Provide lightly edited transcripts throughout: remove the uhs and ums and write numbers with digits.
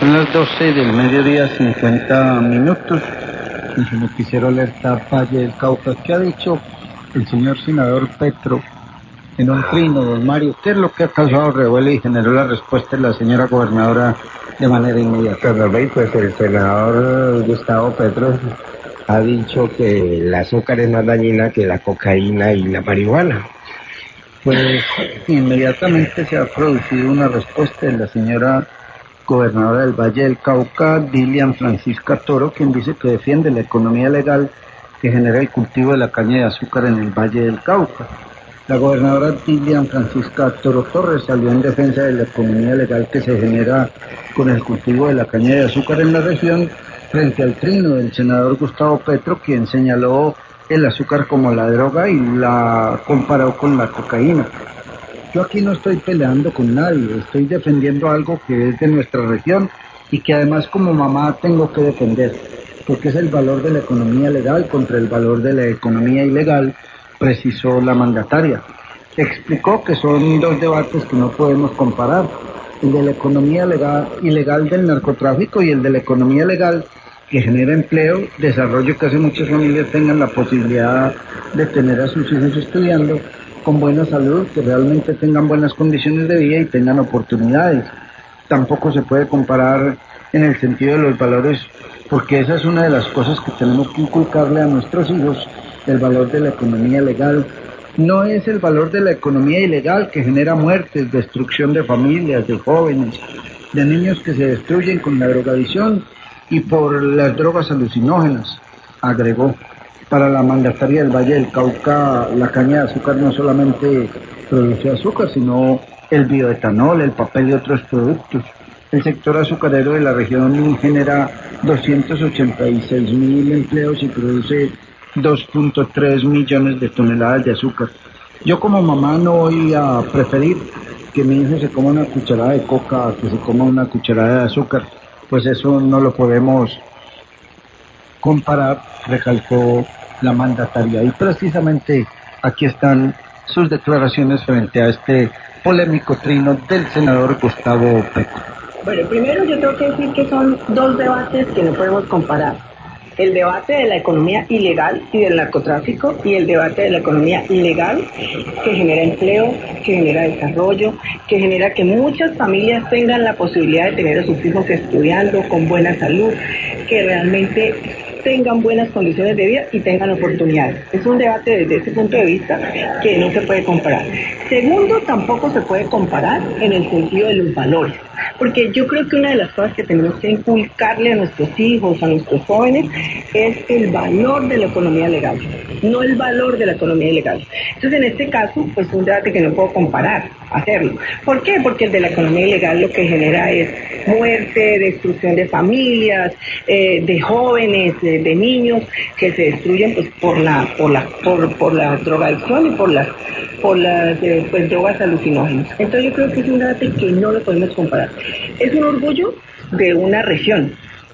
Son las 12 del mediodía, 50 minutos. En su noticiero Alerta Valle del Cauca, ¿qué ha dicho el señor senador Petro en un trino, don Mario? ¿Qué es lo que ha causado revuelo y generó la respuesta de la señora gobernadora de manera inmediata? Pues el senador Gustavo Petro ha dicho que el azúcar es más dañina que la cocaína y la marihuana. Pues inmediatamente se ha producido una respuesta de la señora gobernadora del Valle del Cauca, Dilian Francisca Toro, quien dice que defiende la economía legal que genera el cultivo de la caña de azúcar en el Valle del Cauca. La gobernadora Dilian Francisca Toro Torres salió en defensa de la economía legal que se genera con el cultivo de la caña de azúcar en la región, frente al trino del senador Gustavo Petro, quien señaló el azúcar como la droga y la comparó con la cocaína. Yo aquí no estoy peleando con nadie, estoy defendiendo algo que es de nuestra región y que además como mamá tengo que defender, porque es el valor de la economía legal contra el valor de la economía ilegal, precisó la mandataria. Explicó que son dos debates que no podemos comparar, el de la economía legal, ilegal del narcotráfico y el de la economía legal que genera empleo, desarrollo, que hace muchas familias tengan la posibilidad de tener a sus hijos estudiando con buena salud, que realmente tengan buenas condiciones de vida y tengan oportunidades. Tampoco se puede comparar en el sentido de los valores, porque esa es una de las cosas que tenemos que inculcarle a nuestros hijos, el valor de la economía legal. No es el valor de la economía ilegal que genera muertes, destrucción de familias, de jóvenes, de niños que se destruyen con la drogadicción y por las drogas alucinógenas, agregó. Para la mandataria del Valle del Cauca, la caña de azúcar no solamente produce azúcar, sino el bioetanol, el papel y otros productos. El sector azucarero de la región genera 286.000 empleos y produce 2.3 millones de toneladas de azúcar. Yo como mamá no voy a preferir que mi hijo se coma una cucharada de coca a que se coma una cucharada de azúcar, pues eso no lo podemos comparar, recalcó la mandataria. Y precisamente aquí están sus declaraciones frente a este polémico trino del senador Gustavo Petro. Bueno, primero yo tengo que decir que son dos debates que no podemos comparar. El debate de la economía ilegal y del narcotráfico y el debate de la economía legal que genera empleo, que genera desarrollo, que genera que muchas familias tengan la posibilidad de tener a sus hijos estudiando con buena salud, que realmente tengan buenas condiciones de vida y tengan oportunidades. Es un debate desde ese punto de vista que no se puede comparar. Segundo, tampoco se puede comparar en el sentido de los valores, porque yo creo que una de las cosas que tenemos que inculcarle a nuestros hijos, a nuestros jóvenes, es el valor de la economía legal, no el valor de la economía ilegal. Entonces, en este caso, pues un debate que no puedo comparar, hacerlo. ¿Por qué? Porque el de la economía ilegal lo que genera es muerte, destrucción de familias, de jóvenes, de niños que se destruyen pues por la drogadicción y por las pues, drogas alucinógenas. Entonces yo creo que es un debate que no lo podemos comparar. Es un orgullo de una región.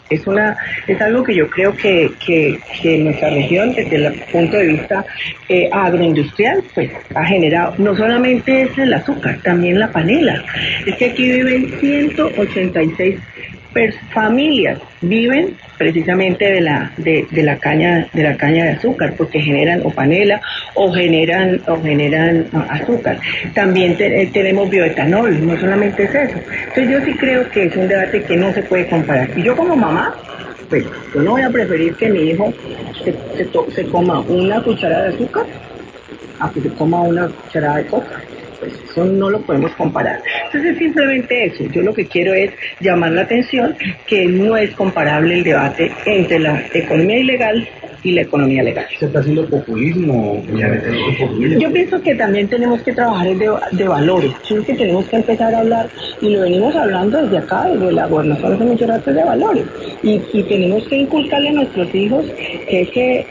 Es algo que yo creo que nuestra región, desde el punto de vista agroindustrial, pues ha generado, no solamente es el azúcar, también la panela. Es que aquí viven 186 familias, viven precisamente de la caña de azúcar, porque generan o panela o generan azúcar. También tenemos bioetanol, no solamente es eso. Entonces yo sí creo que es un debate que no se puede comparar. Y yo como mamá, pues yo no voy a preferir que mi hijo se coma una cucharada de azúcar a que se coma una cucharada de coca. Pues eso no lo podemos comparar. Entonces simplemente eso, yo lo que quiero es llamar la atención que no es comparable el debate entre la economía ilegal y la economía legal. ¿Se está haciendo populismo? Yo pienso que también tenemos que trabajar de valores. Yo creo que tenemos que empezar a hablar, y lo venimos hablando desde acá, desde la gobernación hace mucho rato, de valores. Y tenemos que inculcarle a nuestros hijos que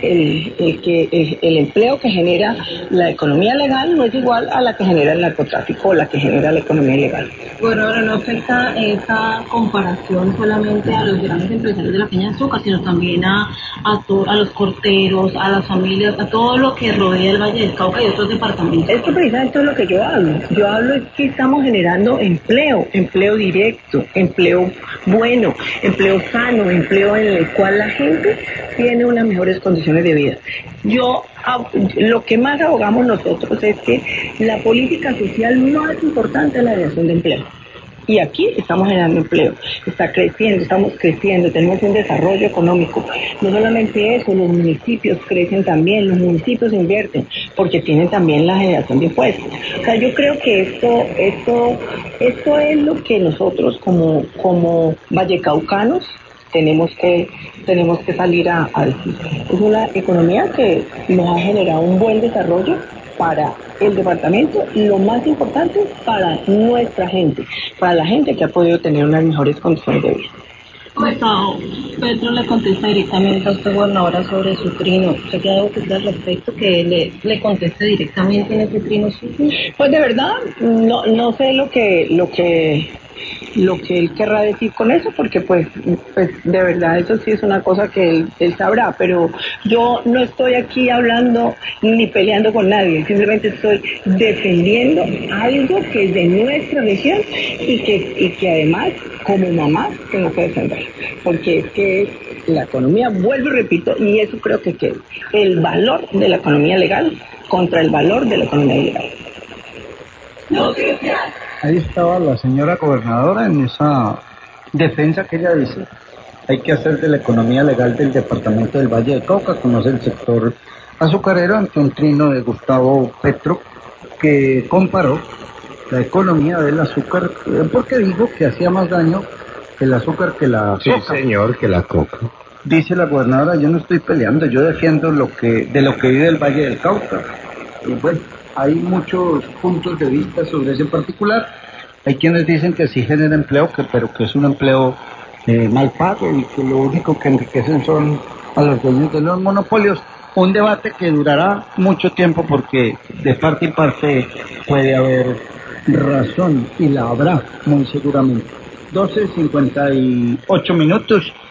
el empleo que genera la economía legal no es igual a la que genera el narcotráfico o la que genera la economía ilegal. Bueno, ahora no afecta esa comparación solamente a los grandes empresarios de la caña de azúcar, sino también a los corteros, a las familias, a todo lo que rodea el Valle del Cauca y otros departamentos. Es que precisamente es lo que yo hablo. Yo hablo es que estamos generando empleo directo, empleo bueno, empleo sano, empleo en el cual la gente tiene unas mejores condiciones de vida. Lo que más abogamos nosotros es que la política social más importante es la creación de empleo. Y aquí estamos generando empleo, está creciendo, estamos creciendo, tenemos un desarrollo económico. No solamente eso, los municipios crecen también, los municipios invierten, porque tienen también la generación de impuestos. O sea, yo creo que esto es lo que nosotros como vallecaucanos tenemos que salir a decir. Es una economía que nos ha generado un buen desarrollo para el departamento y lo más importante para nuestra gente, para la gente que ha podido tener unas mejores condiciones de vida. Gustavo Petro le contesta directamente a usted, gobernadora, sobre su trino. ¿Usted qué ha dado que decir al respecto, que le conteste directamente en ese trino suyo? Pues de verdad, no sé lo que él querrá decir con eso, porque pues de verdad eso sí es una cosa que él sabrá, pero yo no estoy aquí hablando ni peleando con nadie, simplemente estoy defendiendo algo que es de nuestra región y que además como mamá tengo que defender, porque es que es la economía, vuelvo y repito, y eso creo que es el valor de la economía legal contra el valor de la economía ilegal. Ahí estaba la señora gobernadora en esa defensa que ella dice. Hay que hacer de la economía legal del departamento del Valle del Cauca, conoce el sector azucarero, ante un trino de Gustavo Petro, que comparó la economía del azúcar, porque dijo que hacía más daño el azúcar que la Sí, coca. señor, que la coca. Dice la gobernadora, yo no estoy peleando, yo defiendo de lo que vive el Valle del Cauca. Y bueno, hay muchos puntos de vista sobre ese particular. Hay quienes dicen que sí genera empleo, pero que es un empleo mal pago y que lo único que enriquecen son a los dueños de los monopolios. Un debate que durará mucho tiempo porque de parte y parte puede haber razón y la habrá muy seguramente. 12:58 minutos.